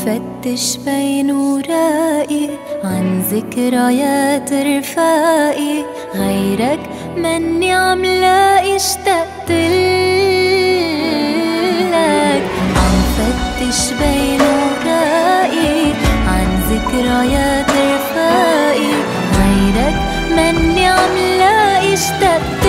فتش بين ورائي عن ذكريات رفاقي، غيرك مني عم لاقي اشتقتلك. عم فتش بين ورائي عن ذكريات رفاقي، غيرك مني عم لاقي اشتقتلك.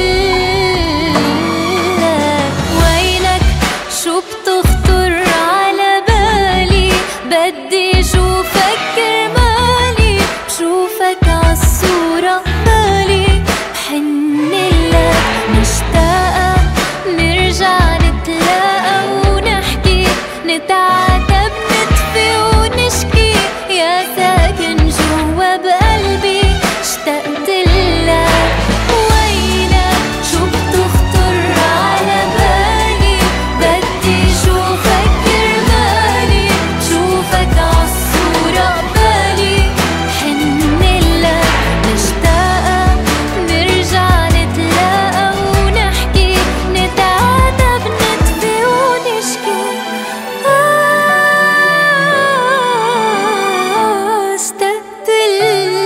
وينك شو بتخطر على بالي، بدي شوفك كرمالي، بشوفك عالصورة بالي بحنلك، مشتاقة نرجع نتلاقى ونحكي، نتعاتب نطفي ونشكي، يا ساكن جوا بقلبي اشتقتلك. وينك شو بتخطر على بالي، بدي شوفك كرمالي، بشوفك عالصورة بالي بحنلك، مشتاقة نرجع نتلاقى ونحكي، نتعاتب نطفي ونشكي، اشتقتلك.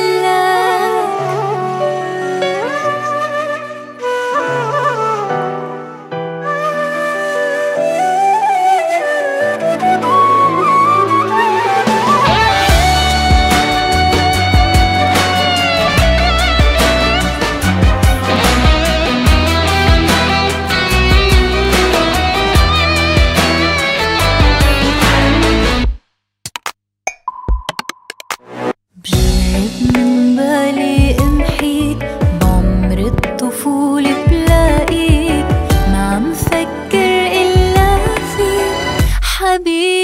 بجرب من بالي امحيك، بعمر الطفولة بلاقيك، ما عم فكر إلا فيك حبيبي.